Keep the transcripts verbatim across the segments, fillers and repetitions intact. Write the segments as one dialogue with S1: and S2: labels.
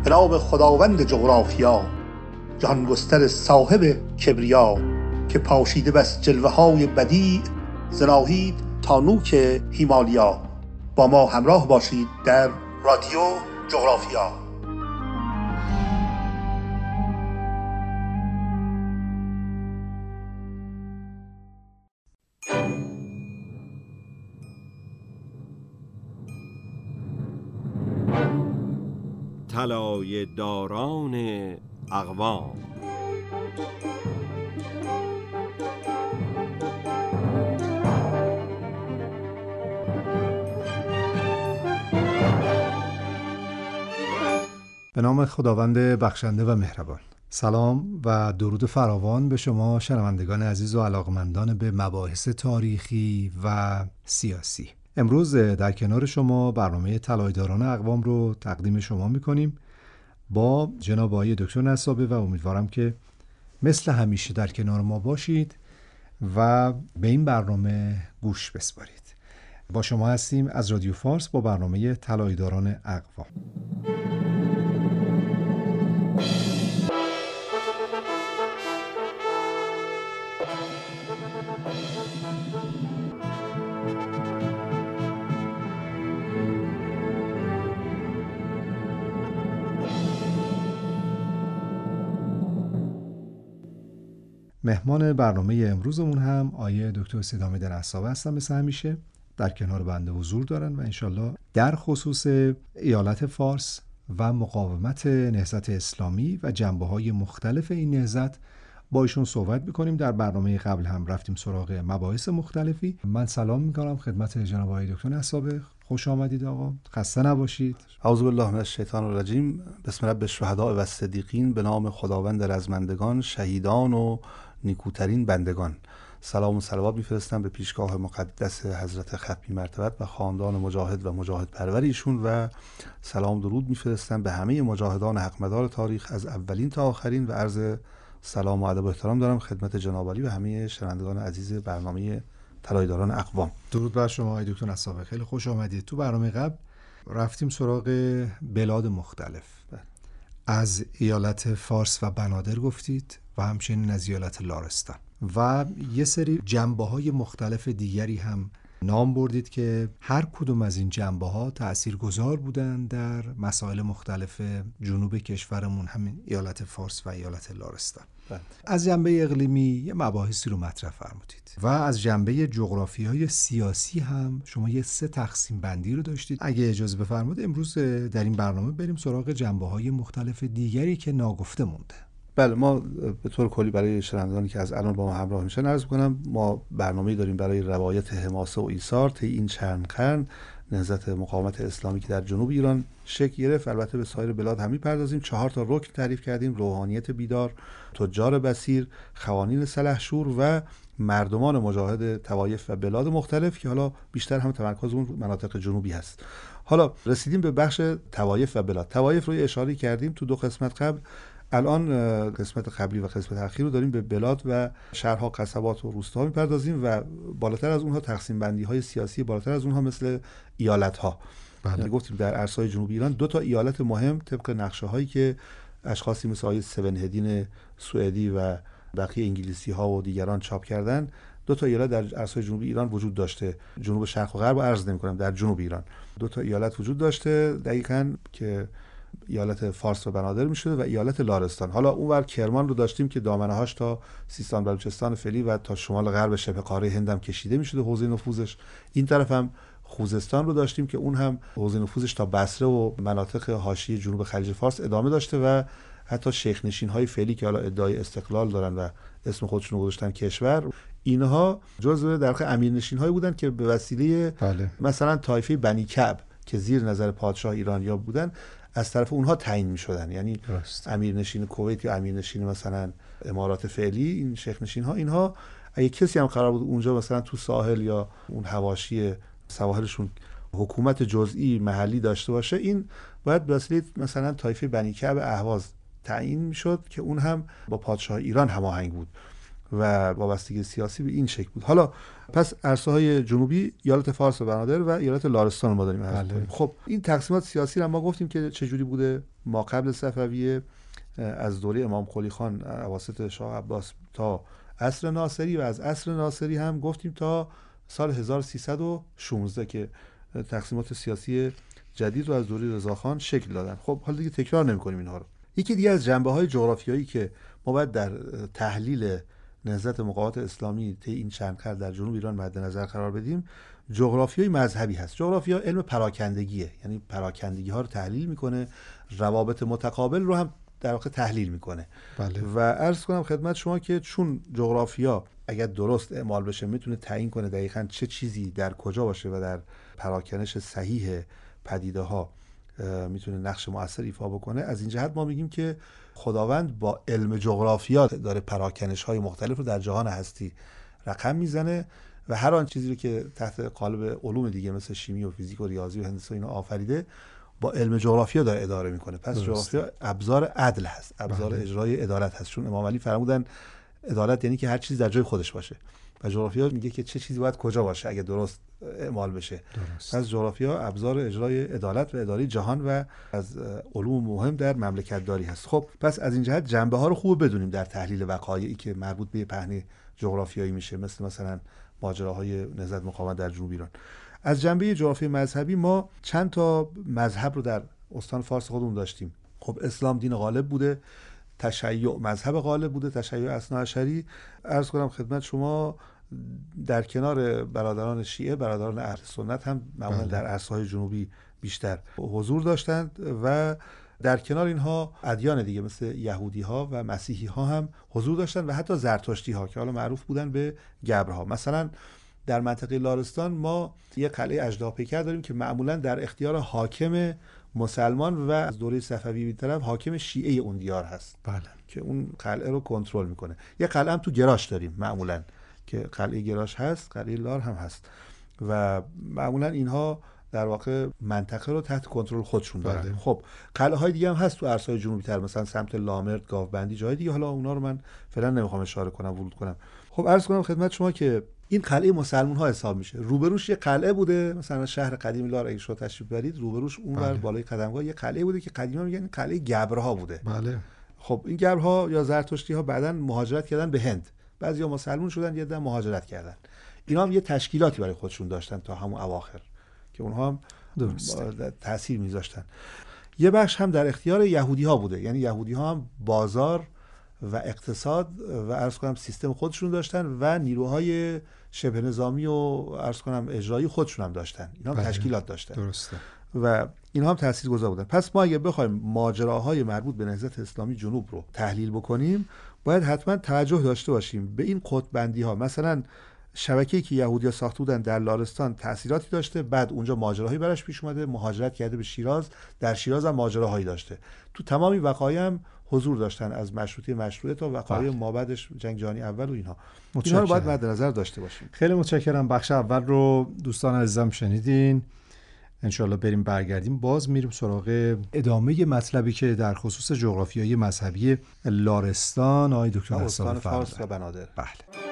S1: به نام خداوند جغرافیا، جهان گستر صاحب کبریا، که پاشیده بس جلوه های بدیع، ز ناهید تا نوک هیمالیا. با ما همراه باشید در رادیو جغرافیا.
S2: طلایه داران اقوام.
S3: به نام خداوند بخشنده و مهربان. سلام و درود فراوان به شما شنوندگان عزیز و علاقمندان به مباحث تاریخی و سیاسی. امروز در کنار شما برنامه طلایه داران اقوام رو تقدیم شما میکنیم با جناب آقای دکتر نسابه و امیدوارم که مثل همیشه در کنار ما باشید و به این برنامه گوش بسپارید. با شما هستیم از رادیو فارس با برنامه طلایه داران اقوام. مهمان برنامه امروزمون هم آیه دکتر سیدحمید نسابه هستن. مثل همیشه در کنار بنده حضور دارن و انشالله در خصوص ایالت فارس و مقاومت نهضت اسلامی و جنبه‌های مختلف این نهضت با ایشون صحبت می‌کنیم. در برنامه قبل هم رفتیم سراغ مباحث مختلفی. من سلام می‌کنم خدمت جناب آقای دکتر نسابه. خوش آمدید آقا، خسته نباشید.
S4: اعوذ بالله من الشیطان الرجیم. بسم رب الشهداء و الصدیقین. به نام خداوند رزمندگان، شهیدان و نیکوترین بندگان. سلام و صلوات میفرستم به پیشگاه مقدس حضرت ختمی مرتبت و خاندان مجاهد و مجاهد پرور ایشون و سلام درود میفرستم به همه مجاهدان حقمدار تاریخ از اولین تا آخرین و عرض سلام و ادب و احترام دارم خدمت جناب عالی و همه شنوندگان عزیز برنامه طلایه داران اقوام.
S3: درود بر شما آقای دکتر نسابه، خیلی خوش آمدید. تو برنامه قبل رفتیم سراغ بلاد مختلف. از ایالت فارس و بنادر گفتید و همچنین از ایالت لارستان و یه سری جنبه‌های مختلف دیگری هم نام بردید که هر کدوم از این جنبه‌ها تأثیرگذار بودن در مسائل مختلف جنوب کشورمون، همین ایالت فارس و ایالت لارستان. بله. از جنبه اقلیمی یه مباحثی رو مطرح فرمودید و از جنبه جغرافیای سیاسی هم شما یه سه تقسیم بندی رو داشتید. اگه اجازه بفرمایید امروز در این برنامه بریم سراغ جنبه‌های مختلف دیگری که ناگفته مونده.
S4: بله، ما به طور کلی برای شنوندگانی که از الان با ما همراه میشن عرض می‌کنم ما برنامه‌ای داریم برای روایت حماسه و ایثار طی این چند قرن نهضت مقاومت اسلامی که در جنوب ایران شکل گرفت. البته به سایر بلاد هم می‌پردازیم. چهار تا رکن تعریف کردیم: روحانیت بیدار، تجار بصیر، خوانین سلحشور و مردمان مجاهد طوایف و بلاد مختلف که حالا بیشتر هم تمرکزمون مناطق جنوبی هست. حالا رسیدیم به بخش طوایف و بلاد. طوایف رو اشاره کردیم تو دو قسمت قبل. الان قسمت قبلی و قسمت اخیر رو داریم به بلاد و شهرها، قصبات و روستاها میپردازیم و بالاتر از اونها تقسیم بندی های سیاسی بالاتر از اونها مثل ایالت ها. بله. گفتیم در عرصه‌های جنوبی ایران دو تا ایالت مهم طبق نقشه هایی که اشخاصی مثل آقای سون هدین سوئدی و بقیه انگلیسی ها و دیگران چاپ کردن، دو تا ایالت در عرصه‌های جنوبی ایران وجود داشته. جنوب شرق و غرب رو عرض نمی‌کنم، در جنوب ایران دو تا ایالت وجود داشته دقیقاً که ایالت فارس و بنادر میشده و ایالت لارستان. حالا اونور کرمان رو داشتیم که دامنه‌هاش تا سیستان بلوچستان فعلی و تا شمال غرب شبه قاره هند هم کشیده میشده حوزه نفوذش. این طرف هم خوزستان رو داشتیم که اون هم حوزه نفوذش تا بصره و مناطق حاشیه جنوب خلیج فارس ادامه داشته و حتی شیخ نشین‌های فعلی که حالا ادعای استقلال دارن و اسم خودشون رو گذاشتن کشور، اینها جزو در واقع امیرنشین‌هایی بودن که به وسیله بله. مثلا طایفه بنی کعب که زیر نظر پادشاه ایرانیا بودن از طرف اونها تعیین می‌شدن. یعنی امیرنشین کویت یا امیرنشین مثلا امارات فعلی، این شیخ نشین‌ها، اینها اگه کسی هم قرار بود اونجا مثلا تو ساحل یا اون حواشی سواحلشون حکومت جزئی محلی داشته باشه، این باید به وسیله مثلا طایفه بنی کعب اهواز تعیین میشد که اون هم با پادشاه ایران هماهنگ بود و وابستگی سیاسی به این شکل بود. حالا پس عرصه‌های جنوبی ایالت فارس و بنادر و ایالت لارستان ما داریم عرض کنیم. خب این تقسیمات سیاسی رو ما گفتیم که چجوری بوده. ما قبل صفویه از دوره امام قلی خان اواسط شاه عباس تا عصر ناصری و از عصر ناصری هم گفتیم تا سال هزار و سیصد و شانزده که تقسیمات سیاسی جدید رو از دوره رضاخان شکل دادن. خب حالا دیگه تکرار نمی‌کنیم اینها رو. یکی دیگه از جنبه‌های جغرافیایی که ما باید در تحلیل نهضت مقاومت اسلامی طی این چند قرن در جنوب ایران مد نظر قرار بدیم، جغرافیای مذهبی هست. جغرافیا علم پراکندگیه، یعنی پراکندگی ها رو تحلیل میکنه، روابط متقابل رو هم در واقع تحلیل میکنه.
S3: بله.
S4: و عرض کنم خدمت شما که چون جغرافیا اگر درست اعمال بشه میتونه تعیین کنه دقیقاً چه چیزی در کجا باشه و در پراکنش صحیح پدیده ها میتونه نقش مؤثر ایفا بکنه، از این جهت ما میگیم که خداوند با علم جغرافیا داره پراکنش های مختلف رو در جهان هستی رقم میزنه و هر آن چیزی رو که تحت قالب علوم دیگه مثل شیمی و فیزیک و ریاضی و هندسه اینا آفریده با علم جغرافیا داره اداره میکنه. پس درسته. جغرافیا ابزار عدل هست، ابزار بله. اجرای عدالت هست. چون امام علی فرمودن عدالت یعنی که هر چیز در جای خودش باشه و جغرافیا میگه که چه چیزی باید کجا باشه اگه درست اعمال بشه. درست. پس جغرافیا ابزار اجرای عدالت و اداره جهان و از علوم مهم در مملکت داری هست. خب پس از این جهت جنبه ها رو خوب بدونیم در تحلیل وقایعی که مربوط به پهنه جغرافیایی میشه، مثل مثلا ماجراهای نهضت مقاومت در جنوب ایران. از جنبه جغرافی مذهبی ما چند تا مذهب رو در استان فارس خودمون داشتیم. خب اسلام دین غالب بوده، تشیع مذهب غالب بوده، تشیع اثناعشری. عرض کنم خدمت شما در کنار برادران شیعه، برادران اهل سنت هم معمولا در عرصه‌های جنوبی بیشتر حضور داشتند و در کنار اینها ادیان دیگه مثل یهودی ها و مسیحی ها هم حضور داشتند و حتی زرتشتی ها که حالا معروف بودن به گبرها. مثلا در منطقه لارستان ما یه قلعه اژدهاپیکر داریم که معمولا در اختیار حاکم مسلمان و از دوره صفوی به طرف حاکم شیعه اون دیار هست.
S3: بله.
S4: که اون قلعه رو کنترل میکنه. یه قلعه هم تو گراش داریم معمولا که قلعه گراش هست، قلعه لار هم هست و معمولا اینها در واقع منطقه رو تحت کنترل خودشون دارن. بله. خب قلعه های دیگه هم هست تو عرصه‌های جنوبی تر، مثلا سمت لامرد، گاوبندی، جای دیگه، حالا اونا رو من فعلا نمیخوام اشاره کنم ورود کنم. خب عرض کنم خدمت شما که این قلعه مسلمان ها حساب میشه. روبروش یه قلعه بوده، مثلا شهر قدیم لار اگه شما تشریف برید روبروش اونور بالای قدمگاه یه قلعه بوده که قدیما میگن قلعه گبرها بوده.
S3: بله.
S4: خب این گبرها یا زرتشتی ها بعداً مهاجرت کردن به هند، بعضیا مسلمان شدن، یه عده مهاجرت کردن. اینا هم یه تشکیلاتی برای خودشون داشتن تا همون اواخر که اونها هم تأثیر میذاشتن. یه بخش هم در اختیار یهودی ها بوده، یعنی یهودی ها هم بازار و اقتصاد و عرض کنم سیستم خودشون داشتن و نیروهای شبه نظامی و عرض کنم اجرایی خودشون هم داشتن. اینا هم تشکیلات داشتن.
S3: درسته.
S4: و اینها هم تاثیرگذار بودن. پس ما اگه بخوایم ماجراهای مربوط به نهضت اسلامی جنوب رو تحلیل بکنیم، باید حتما توجه داشته باشیم به این قطب‌بندی ها. مثلا شبکه‌ای که یهودی‌ها ساخته بودن در لارستان تأثیراتی داشته، بعد اونجا ماجراهایی براش پیش اومده، مهاجرت کرده به شیراز، در شیراز هم ماجراهایی داشته. تو تمامی وقایع هم حضور داشتن، از مشروطه مشروطه تا وقایع مابعدش جنگ جهانی اول و اینها. اینها رو باید مد نظر داشته باشیم.
S3: خیلی متشکرم. بخش اول رو دوستان عزیزم شنیدین. انشالله بریم برگردیم باز میریم سراغ ادامه مطلبی که در خصوص جغرافیای مذهبی لارستان آقای دکتر
S4: استان فارس و بنادر.
S3: بله.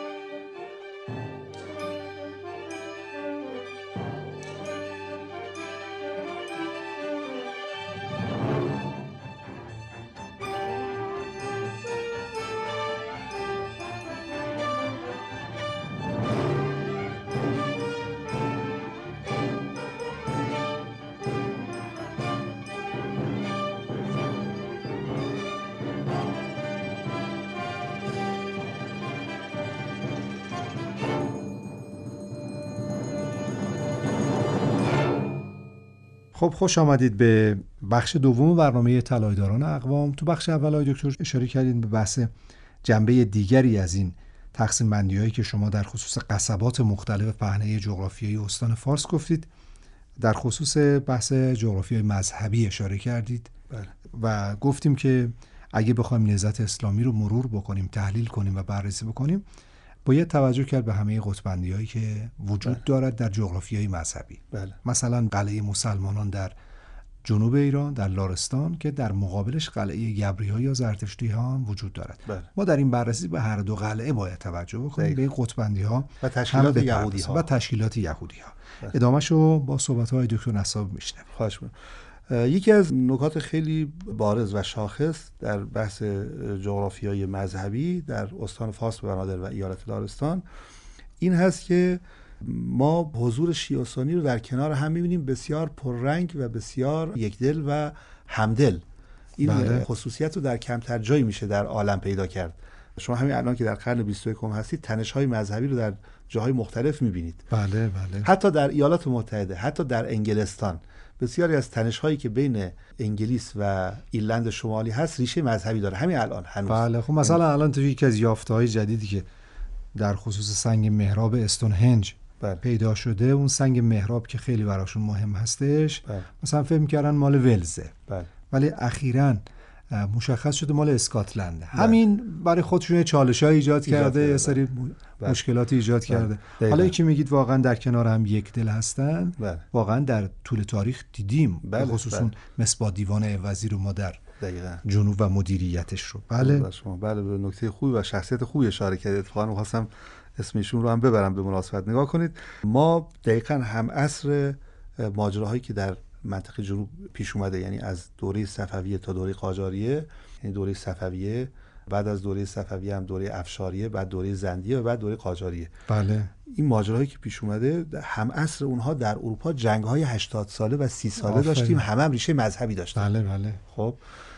S3: خب خوش آمدید به بخش دوم برنامه طلایه‌داران اقوام. تو بخش اول آقای دکتر اشاره کردید به بحث جنبه دیگری از این تقسیم بندی هایی که شما در خصوص قصبات مختلف پهنه جغرافیایی استان فارس گفتید. در خصوص بحث جغرافیای مذهبی اشاره کردید.
S4: بله.
S3: و گفتیم که اگه بخوایم نهضت اسلامی رو مرور بکنیم، تحلیل کنیم و بررسی بکنیم، باید توجه کرد به همه قطب‌بندی هایی که وجود بله. دارد در جغرافیای مذهبی.
S4: بله.
S3: مثلا قلعه مسلمانان در جنوب ایران در لارستان که در مقابلش قلعه گبری‌ها یا زرتشتی‌ها هم وجود دارد.
S4: بله.
S3: ما در این بررسی به هر دو قلعه باید توجه بکنیم، به قطبندی‌ها
S4: و تشکیلات یهودی‌ها
S3: و تشکیلات یهودی‌ها. ادامه‌شو با صحبت‌های دکتر نصاب میشنویم.
S4: خواهش می‌کنم. یکی از نکات خیلی بارز و شاخص در بحث جغرافیای مذهبی در استان فارس و بنادر و ایالت لارستان این هست که ما حضور شیعه و سنی رو در کنار هم می‌بینیم بسیار پررنگ و بسیار یکدل و همدل. این بله. خصوصیت رو در کمتر جایی میشه در عالم پیدا کرد. شما همین الان که در قرن بیست و یکم هستید تنش‌های مذهبی رو در جاهای مختلف می‌بینید.
S3: بله بله.
S4: حتی در ایالات متحده، حتی در انگلستان بسیاری از تنش‌هایی که بین انگلیس و ایرلند شمالی هست ریشه مذهبی داره همین الان هنوز.
S3: بله خب مثلا الان تو یکی از یافته‌های جدیدی که در خصوص سنگ محراب استونهنج بله. پیدا شده، اون سنگ محراب که خیلی براشون مهم هستش بله. مثلا فکر می‌کردن مال ولزه بله. ولی اخیراً مشخص شده مال اسکاتلنده. همین برای خودشون چالش‌های ایجاد کرده، یه سری بله. مشکلاتی ایجاد بله. کرده. بله. حالا که میگید واقعا در کنار هم یک دل هستن بله. واقعا در طول تاریخ دیدیم بله. خصوصا بله. مصباح دیوان عوضی رو ما در دقیقاً جنوب و مدیریتش رو بله
S4: شما بله به نکته خوبی و شخصیت خوبی اشاره کردید. اتفاقا می‌خواستم اسمشون رو هم ببرم به مناسبت. نگاه کنید ما دقیقاً هم عصر ماجراهایی که در منطقه جنوب پیش اومده، یعنی از دوره صفویه تا دوره قاجاریه، یعنی دوره صفویه، بعد از دوره صفویه هم دوره افشاریه، بعد دوره زندیه و بعد دوره قاجاریه.
S3: بله.
S4: این ماجراهایی که پیش اومده هم عصر اونها در اروپا جنگ‌های هشتاد ساله و سی ساله آفرین. داشتیم، همه هم ریشه مذهبی داشتن.
S3: بله بله.
S4: خب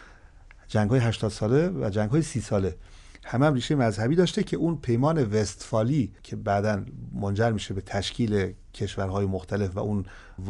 S4: جنگ‌های هشتاد ساله و جنگ‌های سی ساله همه هم ریشه مذهبی داشته که اون پیمان وستفالی که بعداً منجر میشه به تشکیل کشورهای مختلف و اون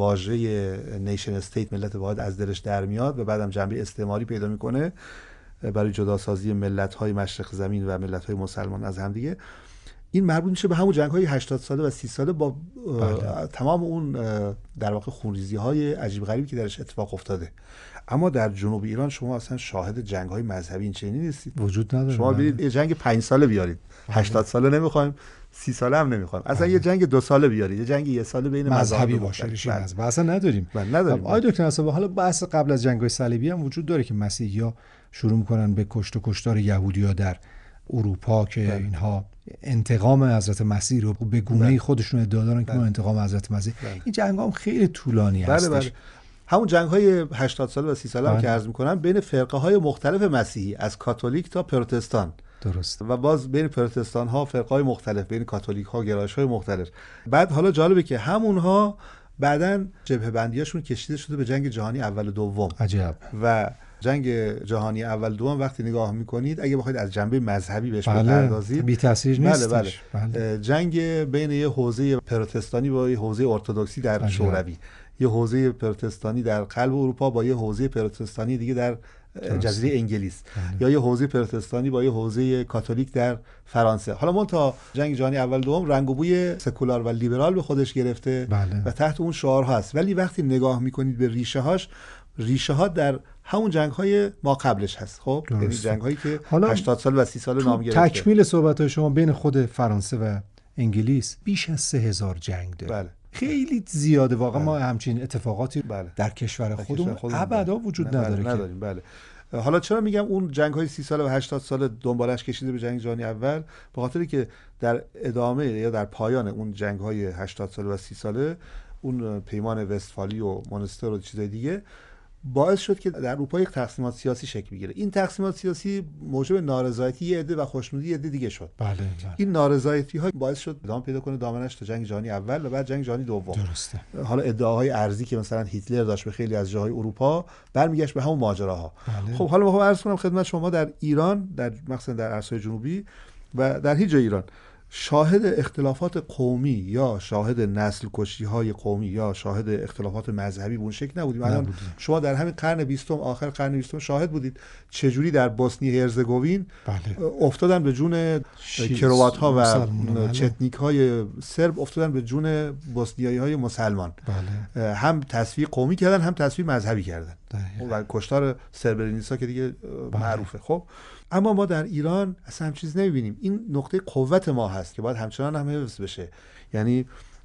S4: واژه نیشن استیت، ملت واحد، از درش در میاد و بعدم جنبه استعماری پیدا میکنه برای جداسازی ملت‌های مشرق زمین و ملت‌های مسلمان از هم دیگه. این مربوط میشه به همون جنگ‌های هشتاد ساله و سی ساله با بله. تمام اون در واقع خونریزی‌های عجیب غریبی که درش اتفاق افتاده. اما در جنوب ایران شما اصلا شاهد جنگ‌های مذهبی این چنینی نیستید،
S3: وجود نداره.
S4: شما برید یه جنگ پنج ساله بیارید، هشتاد ساله نمیخوایم، سی ساله هم نمیخوایم، اصلا یه جنگ دو ساله بیارید، یه جنگ یه ساله بین
S3: مذهبی باشه، ریشه مذهبی اصلا نداریم.
S4: بله نداریم.
S3: آقای دکتر نصاب، حالا بحث قبل از جنگ‌های صلیبی هم وجود داره که مسیحی‌ها شروع می‌کنن به کشت و کشتار یهودی‌ها در اروپا که بله. اینها انتقام حضرت مسیح رو به گونه‌ای بله. خودشون ادعا دارن که ما انتقام حضرت مسیح. بله. این جنگ‌ها هم خیلی طولانی
S4: بله
S3: هستش.
S4: بله. همون جنگ‌های هشتاد ساله و سی ساله هم که عرض می‌کنم بین فرقه‌های مختلف مسیحی از کاتولیک تا پروتستان.
S3: درست.
S4: و باز بین پروتستان‌ها فرقه‌های مختلف، بین کاتولیک‌ها گرایش‌های مختلف. بعد حالا جالبه که همونها بعداً جبهه بندیاشون کشیده شده به جنگ جهانی اول و دوم.
S3: عجب.
S4: و جنگ جهانی اول و دوم وقتی نگاه می‌کنید اگه بخواید از جنبه مذهبی بهش بپردازید
S3: بی تاثیر نیستش.
S4: بله بله. بله. جنگ بین یه حوزه پروتستانی با یه حوزه ارتدوکسی در شوروی، یه حوزه پروتستانی در قلب اروپا با یه حوزه پروتستانی دیگه در جزیره انگلیس بله. یا یه حوزه پروتستانی با یه حوزه کاتولیک در فرانسه. حالا من تا جنگ جهانی اول دوم رنگ و بوی سکولار و لیبرال به خودش گرفته
S3: بله.
S4: و تحت اون شعارها هست، ولی وقتی نگاه میکنید به ریشه هاش، ریشه ها در همون جنگ های ما قبلش هست. خب یعنی جنگ هایی که هشتاد سال و سی سال نام گرفته.
S3: تکمیل صحبت های شما بین خود فرانسه و انگلیس بیش از سه هزار جنگ داره.
S4: بله.
S3: خیلی زیاده واقعا. بله. ما همچین اتفاقاتی
S4: بله.
S3: در کشور خودمون ابدا وجود
S4: بله.
S3: نداره.
S4: بله. نداریم. بله. حالا چرا میگم اون جنگ های سی ساله و هشتاد ساله دنبالش کشیده به جنگ جهانی اول؟ به خاطری که در ادامه یا در پایان اون جنگ های هشتاد ساله و سی ساله اون پیمان وستفالی و مونستر و چیزای دیگه باعث شد که در اروپا یک تقسیمات سیاسی شکل بگیره. این تقسیمات سیاسی موجب نارضایتی یه عده و خوشنودی یه عده دیگه شد.
S3: بله بله.
S4: این نارضایتی ها باعث شد ادامه پیدا کنه دامنش تا جنگ جهانی اول و بعد جنگ جهانی دوم.
S3: درسته.
S4: حالا ادعاهای ارزی که مثلا هیتلر داشت به خیلی از جاهای اروپا برمیگشت به همون ماجراها.
S3: بله.
S4: خب حالا میخوام عرض کنم خدمت شما در ایران، در مثلا در عرصه‌های جنوبی و در هیچ جای ایران شاهد اختلافات قومی یا شاهد نسل کشی های قومی یا شاهد اختلافات مذهبی به اون شکل نبودیم. الان شما در همین قرن بیستم، آخر قرن بیستم شاهد بودید چجوری در بوسنی هرزگوین
S3: بله.
S4: افتادن به جون کروات ها و چتنیک های سرب، افتادن به جون بوسنیایی های مسلمان.
S3: بله.
S4: هم تصفیه قومی کردن هم تصفیه مذهبی کردن و کشتار سربرینیسا که دیگه بله. معروفه. خب اما ما در ایران اصلا هم چیز نمیبینیم. این نقطه قوت ما هست که باید همچنان هم حفظ بشه. یعنی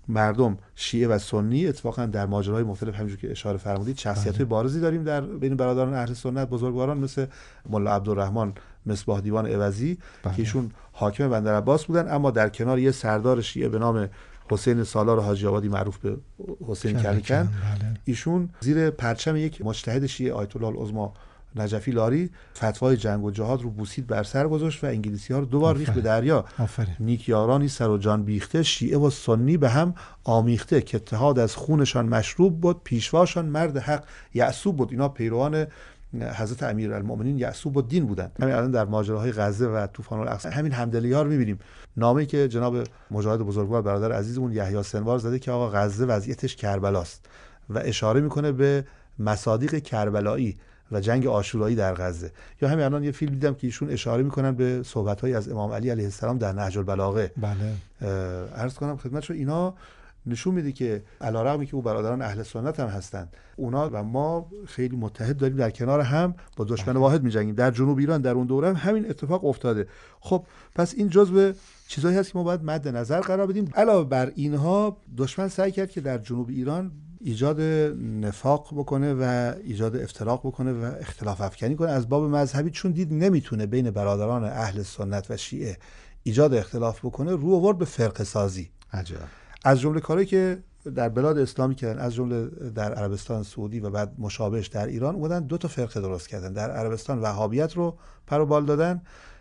S4: مردم شیعه و سنی اتفاقا در ماجراهای مختلف همونجور که اشاره فرمودید شخصیت‌های بارزی داریم در بین برادران اهل سنت، بزرگواران مثل ملا عبدالرحمن مصباح دیوان عوضی که ایشون حاکم بندرعباس بودن، اما در کنار یه سردار شیعه به نام حسین سالار حاجی آبادی معروف به حسین کلکن، ایشون زیر پرچم یک مجتهد شیعه آیت الله العظمی نجفی لاری فتوای جنگ و جهاد رو بوسید بر سر گذاشت و انگلیسی ها رو دوبار ریخت به دریا.
S3: آفرین.
S4: نیک یارانی سر و جان بیخته، شیعه و سنی به هم آمیخته، که اتحاد از خونشان مشروب بود، پیشواشان مرد حق یعصوب بود. اینا پیروان حضرت امیرالمومنین یعصوب الدین بودن. همین الان در ماجراهای غزه و طوفان الاقصی همین همدلی ها رو می‌بینیم. نامه‌ای که جناب مجاهد بزرگوار برادر عزیزمون یحیی سنوار زده که آقا غزه وضعیتش کربلاست و اشاره میکنه به مصادیق کربلایی و جنگ عاشورایی در غزه. یا همین الان یه فیلم دیدم که ایشون اشاره میکنن به صحبت‌هایی از امام علی علیه السلام در نهج البلاغه.
S3: بله.
S4: عرض کنم خدمتشون اینا نشون میده که علیرغمی که او برادران اهل سنت هم هستند، اونا و ما خیلی متحد داریم در کنار هم با دشمن واحد می‌جنگیم. در جنوب ایران در اون دوره هم همین اتفاق افتاده. خب پس این جزء چیزایی هست که ما باید مد نظر قرار بدیم. علاوه بر اینها دشمن سعی کرد که در جنوب ایران ایجاد نفاق بکنه و ایجاد افتراق بکنه و اختلاف افکنی کنه از باب مذهبی، چون دید نمیتونه بین برادران اهل سنت و شیعه ایجاد اختلاف بکنه، رو آورد به فرقه سازی.
S3: عجب.
S4: از جمله کاری که در بلاد اسلامی کردن، از جمله در عربستان سعودی و بعد مشابهش در ایران، اومدن دو تا فرقه درست کردن. در عربستان وهابیت رو پر و بال دادن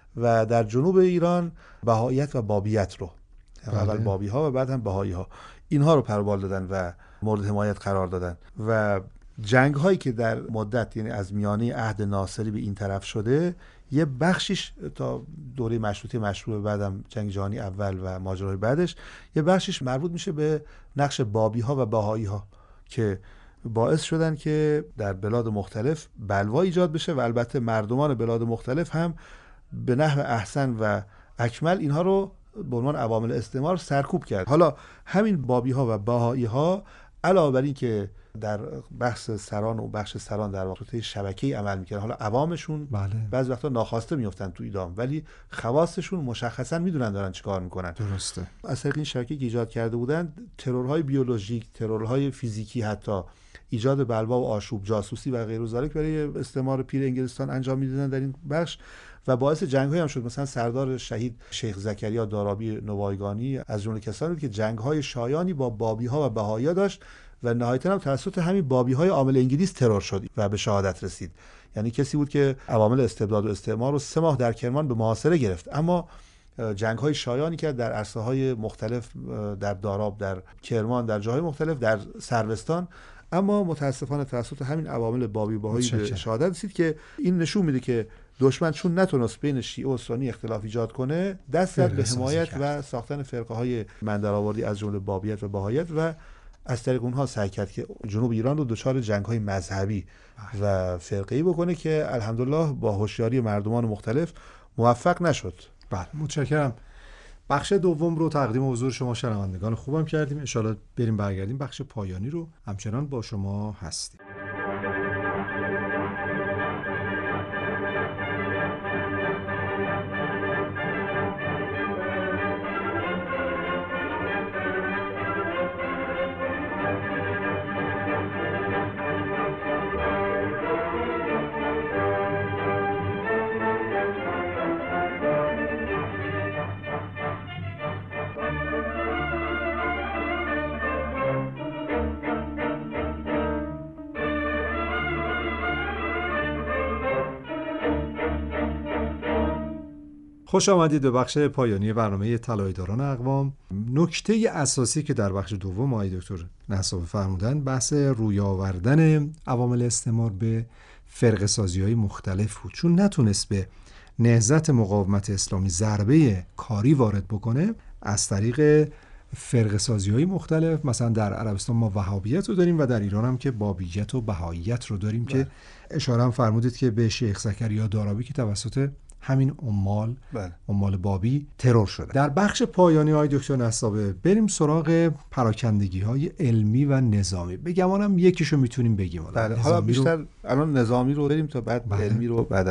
S4: و در جنوب ایران بهائیت و بابیت رو، بله. اول بابی ها و بعد هم بهایی ها، اینها رو پر و بال دادن و مورد حمایت قرار دادن. و جنگ هایی که در مدت یعنی از میانه عهد ناصری به این طرف شده، یه بخشیش تا دوره مشروطه مشروع، بعدم جنگ جهانی اول و ماجراهای بعدش، یه بخشیش مربوط میشه به نقش بابی ها و بهایی ها که باعث شدن که در بلاد مختلف بلوا ایجاد بشه و البته مردمان بلاد مختلف هم به نحو احسن و اکمل اینها رو به عنوان عوامل استعمار سرکوب کرد. حالا همین بابی ها و بهایی ها علاوه بر این که در بحث سران و بخش سران در واقع شبکه‌ای عمل می‌کردن، حالا عوامشون
S3: بله.
S4: بعضی وقتا ناخواسته میافتن تو ایدام، ولی خواصشون مشخصا میدونن دارن چیکار میکنن.
S3: درسته.
S4: از طریق این شبکه‌ای که ایجاد کرده بودن، ترورهای بیولوژیک، ترورهای فیزیکی، حتی ایجاد بلوا و آشوب، جاسوسی و غیر ذالک برای استعمار پیر انگلستان انجام میدادن در این بخش و باعث جنگ‌های هم شد. مثلا سردار شهید شیخ زکریا دارابی نوایگانی از جمله کسانی بود که جنگ‌های شایانی با بابی‌ها و بهائی‌ها داشت و نهایتاً هم توسط همین بابی‌های عامل انگلیس ترور شد و به شهادت رسید. یعنی کسی بود که عوامل استبداد و استعمار رو سه ماه در کرمان به محاصره گرفت، اما جنگ‌های شایانی که در عرصه‌های مختلف، در داراب، در کرمان، در جاهای مختلف، در سروستان، اما متاسفانه توسط همین عوامل بابی بهایی به شهادت رسید که این نشون میده که دشمن چون نتونست بین شیعه و سنی اختلاف ایجاد کنه، دست زد به حمایت و ساختن فرقه‌های مندرآوردی از جمله بابیت و بهاییت و از طریق اونها سعی کرد که جنوب ایران رو دچار جنگ‌های مذهبی و فرقه‌ای بکنه که الحمدلله با هوشیاری مردمان مختلف موفق نشد.
S3: بله، متشکرم. بخش دوم رو تقدیم حضور شما شنوندگان خوبم کردیم. ان شاءالله بریم برگردیم بخش پایانی رو همچنان با شما هستیم. خوش آمدید به بخش پایانی برنامه طلایه‌داران اقوام. نکته اساسی که در بخش دوم آقای دکتر نصابی فرمودن بحث روی آوردن عوامل استعمار به فرقه سازی‌های مختلف بود. چون نتونست به نهضت مقاومت اسلامی ضربه کاری وارد بکنه، از طریق فرقه سازی‌های مختلف، مثلا در عربستان ما وهابیت رو داریم و در ایران هم که بابیت و بهائیت رو داریم. بله. که اشاره هم فرمودید که به شیخ زکریا دارابی که توسط همین عمال بله. عمال بابی ترور شده. در بخش پایانی های دکتر نصابه بریم سراغ پراکندگی های علمی و نظامی. بگمانم یکیشو میتونیم بگیم.
S4: بله. حالا بیشتر رو... الان نظامی رو بریم تا بعد بله. علمی رو بعدن.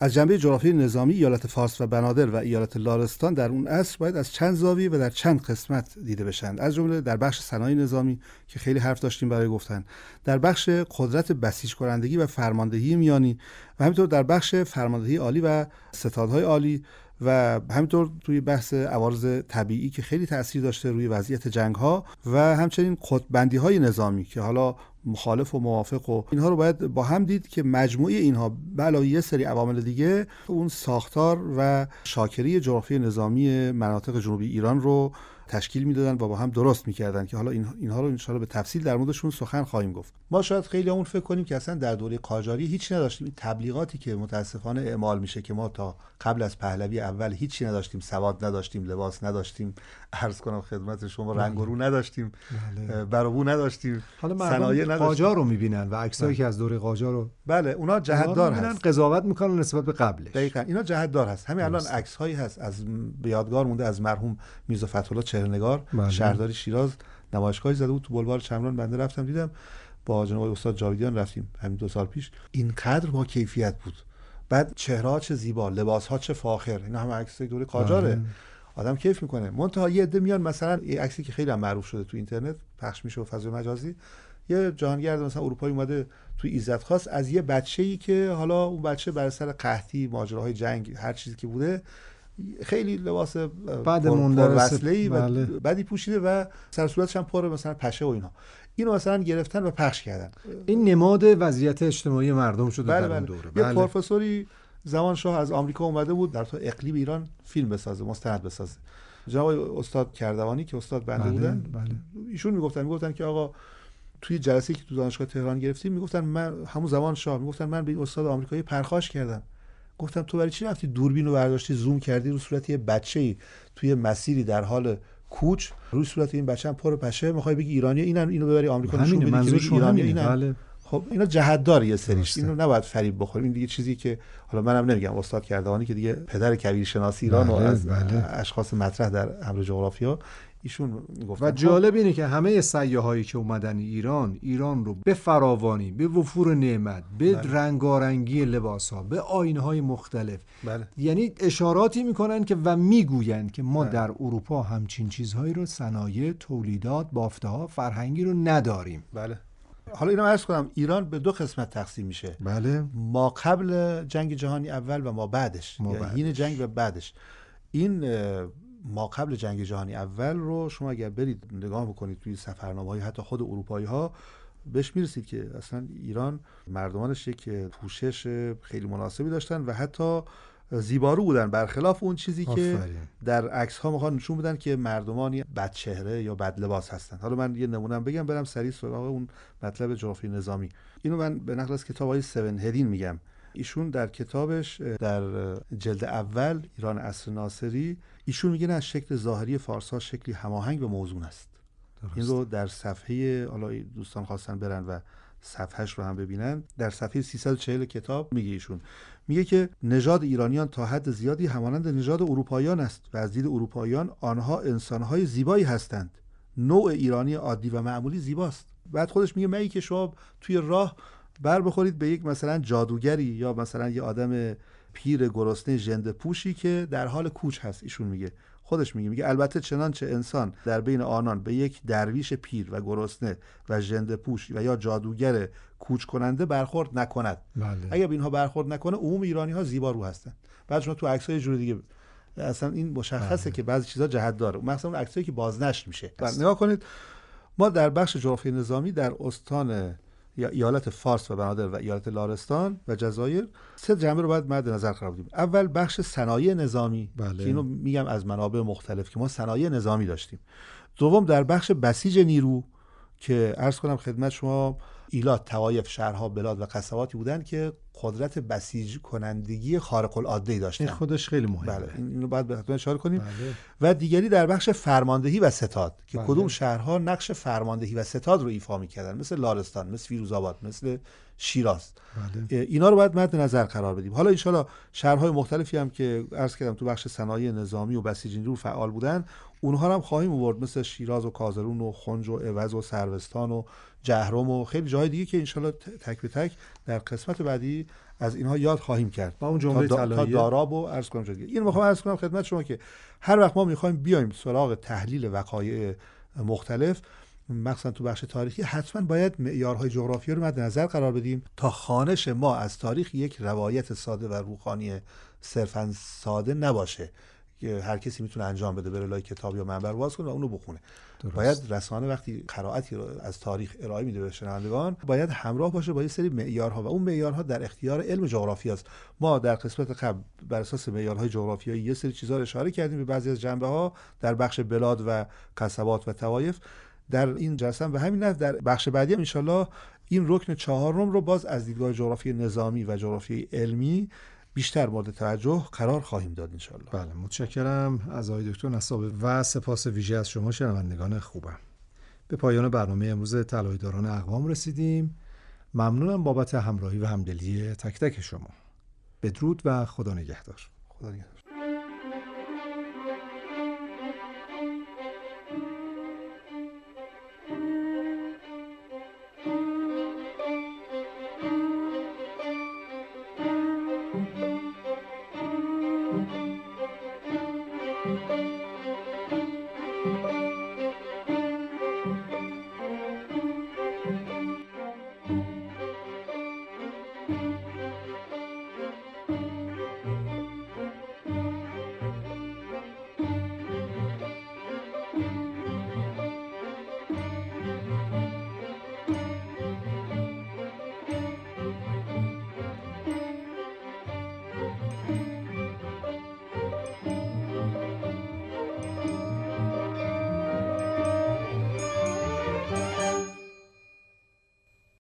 S4: از جنبه جغرافیایی نظامی ایالت فارس و بنادر و ایالت لارستان در اون عصر باید از چند زاویه و در چند قسمت دیده بشن، از جمله در بخش صنایع نظامی که خیلی حرف داشتیم برای گفتن، در بخش قدرت بسیج کنندگی و فرماندهی میانی و همینطور در بخش فرماندهی عالی و ستادهای عالی و همینطور توی بحث عوارض طبیعی که خیلی تأثیر داشته روی وضعیت جنگ‌ها و همچنین قطب‌بندی‌های نظامی که حالا مخالف و موافق و اینها رو باید با هم دید که مجموعه اینها به علاوه یه سری عوامل دیگه اون ساختار و شاکری جغرافی نظامی مناطق جنوبی ایران رو تشکیل میدادن و با هم درست میکردن که حالا این اینها رو ان شاءالله به تفصیل در موردشون سخن خواهیم گفت. ما شاید خیلی همون فکر کنیم که اصلا در دوره قاجاری هیچ نداشتیم، این تبلیغاتی که متاسفانه اعمال میشه که ما تا قبل از پهلوی اول هیچی نداشتیم، سواد نداشتیم، لباس نداشتیم، عرض کنم خدمت شما رنگ و رو نداشتیم، برابو نداشتیم،
S3: حالا مردم قاجار رو میبینن و عکسایی که از دوره قاجار رو
S4: بله اونا جهت‌دار هست،
S3: قضاوت میکنن نسبت به قبلش.
S4: دقیقاً اینا جهت‌دار هست. همین الان عکس‌هایی هست از به یادگار مونده از مرحوم میرزا فتح‌الله چهرنگار شهرداری شیراز، نمایشگاهی زده بود تو بلوار چمران، بنده رفتم دیدم، با جناب استاد جاویدیان رفتیم همین دو سال پیش. اینقدر با کیفیت بود، بعد چهره‌ها چه زیبا، لباس‌ها چه فاخر، اینا هم عکسای دوره قاجاره. آدم کیف میکنه. منتها یه عده میان مثلا یه عکسی که خیلی هم معروف شده تو اینترنت پخش میشه و فضای مجازی، یه جهانگرد مثلا اروپایی اومده تو عزت خواست از یه بچه‌ای که حالا اون بچه بر سر قحطی، ماجراهای جنگ، هر چیزی که بوده، خیلی لباس
S3: بعد مندرسه‌ای
S4: بله. بعدی پوشیده و سر صورتش هم پر مثلا پشه و اینا، اینو مثلا گرفتن و پخش کردن.
S3: این نماد وضعیت اجتماعی مردم شده
S4: بله
S3: در
S4: بله.
S3: اون دوره.
S4: یه
S3: بله.
S4: پروفسوری زمان شاه از آمریکا اومده بود در تو اقلیم ایران فیلم بسازه، مستند بسازه. جناب استاد کردوانی که استاد بنده
S3: بله،
S4: بودن،
S3: بله.
S4: ایشون میگفتن میگفتن که آقا توی جلسه‌ای که تو دانشگاه تهران گرفتیم، میگفتن من همون زمان شاه میگفتن من به این استاد آمریکایی پرخاش کردم، گفتم تو برای چی رفتی دوربین رو برداشتی زوم کردی رو صورت یه بچه‌ای توی مسیری در حال کوچ، روی صورت این بچه‌م پر پشه، میخوای بگی ایرانی اینن، اینو ببری آمریکا نشون بدی که بگی ایرانی اینن. بله. خب اینا جهت داره یه سریش، اینو نباید فریب بخوریم. این دیگه چیزی که حالا منم نمیگم استاد کردوانی که دیگه پدر کبیر شناسی ایران و از بله. اشخاص مطرح در امر جغرافیا ایشون گفتن.
S3: و جالب اینه که همه سیاحایی که اومدن ایران، ایران رو به فراوانی، به وفور نعمت، به بله. رنگارنگی لباس‌ها، به آیین‌های مختلف،
S4: بله.
S3: یعنی اشاراتی میکنن که و میگوین که ما
S4: بله.
S3: در اروپا همچین چیزهایی رو، صنایع، تولیدات، بافته‌ها، فرهنگی رو نداریم.
S4: بله. حالا اینو عرض کنم ایران به دو قسمت تقسیم میشه.
S3: بله.
S4: ما قبل جنگ جهانی اول و ما بعدش،
S3: ما
S4: یعنی این جنگ و بعدش. این ما قبل جنگ جهانی اول رو شما اگر برید نگاه بکنید توی سفرنامه‌های حتی خود اروپایی‌ها بهش میرسید که اصلا ایران مردمانش یک پوشش خیلی مناسبی داشتن و حتی زیبارو بودن، برخلاف اون چیزی که
S3: آفرین.
S4: در عکس‌ها میخوان نشون بدن که مردمانی بد چهره یا بد لباس هستن. حالا من یه نمونه‌ام بگم برم سریع سراغ اون مطلب جغرافی نظامی. اینو من به نقل از کتاب آقای سون هدین میگم. ایشون در کتابش در جلد اول ایران عصر ناصری ایشون میگه از شکل ظاهری فارس‌ها شکلی هماهنگ به موزون است. درست. این رو در صفحه، حالا دوستان خواستن برن و صفحهش رو هم ببینن، در صفحه سیصد و چهل کتاب میگه ایشون میگه که نژاد ایرانیان تا حد زیادی همانند نژاد اروپاییان است و از دید اروپاییان آنها انسان‌های زیبایی هستند. نوع ایرانی عادی و معمولی زیباست. بعد خودش میگه مگه که شما توی راه بر بخورید به یک مثلا جادوگری یا مثلا یه آدم پیر گرسنه ژنده پوشی که در حال کوچ هست. ایشون میگه خودش میگه میگه البته چنانچه انسان در بین آنان به یک درویش پیر و گرسنه و ژنده پوش و یا جادوگر کوچ کننده برخورد نکند.
S3: بله.
S4: اگر به اینها برخورد نکنه عموم ایرانی ها زیبا رو هستن. بعد شما تو عکسای جور دیگه اصلا این مشخصه بله. که بعضی چیزا جهت داره، مثلا اون عکسایی که بازنشر میشه. نگاه کنید ما در بخش جغرافی نظامی در استان یا ایالت فارس و بنادر و ایالت لارستان و جزایر سه جنبه رو باید مد نظر قرار بدیم. اول بخش صنایع نظامی
S3: بله.
S4: که اینو میگم از منابع مختلف که ما صنایع نظامی داشتیم. دوم در بخش بسیج نیرو که عرض کنم خدمت شما ایلات، طوایف، شهرها، بلاد و قصباتی بودن که قدرت بسیج کنندگی خارق العاده داشتن.
S3: این خودش خیلی مهمه.
S4: بله اینو باید به حتما اشاره کنیم.
S3: بله.
S4: و دیگری در بخش فرماندهی و ستاد که
S3: بله.
S4: کدوم شهرها نقش فرماندهی و ستاد رو ایفا می‌کردن، مثل لارستان، مثل فیروزآباد، مثل شیراز.
S3: بله.
S4: اینا رو باید مد نظر قرار بدیم. حالا ان شاءالله شهرهای مختلفی هم که عرض کردم تو بخش صنایع نظامی و بسیج نیرو فعال بودن، اونها هم خواهیم آورد، مثل شیراز و کازرون و خنج و عوض و سروستان و جهرم و خیلی جای دیگه که انشالله تک به تک در قسمت بعدی از اینها یاد خواهیم کرد.
S3: با اون جمله
S4: تا, دا... تا داراب و عرض کنم جدید. این میخوام عرض کنم خدمت شما که هر وقت ما میخوایم بیایم سراغ تحلیل وقایع مختلف، مثلا تو بخش تاریخی، حتما باید معیارهای جغرافیایی رو مد نظر قرار بدیم تا خوانش ما از تاریخ یک روایت ساده و روحانی صرفاً ساده نباشه که هر کسی میتونه انجام بده، بره لای کتاب یا منبر باز کنه و اونو بخونه. درست. باید رسانه وقتی قرائتی رو از تاریخ ارائه میده به شنوندگان باید همراه باشه با یه سری معیارها و اون معیارها در اختیار علم جغرافیا است. ما در قسمت قبل بر اساس معیارهای جغرافیایی یه سری چیزا رو اشاره کردیم به بعضی از جنبه‌ها در بخش بلاد و کسبات و طوایف. در این جلسه به همین نحو در بخش بعدی هم ان شاءالله این رکن چهارم رو باز از دیدگاه جغرافی نظامی و جغرافی علمی بیشتر مورد توجه قرار خواهیم داد ان شاءالله.
S3: بله، متشکرم از آقای دکتر نسابه و سپاس ویژه از شما شنوندگان خوبم. به پایان برنامه امروز طلایه‌داران اقوام رسیدیم. ممنونم بابت همراهی و همدلی تک تک شما. بدرود و خدا نگهدار.
S4: خدا نگهدار.
S5: Thank you.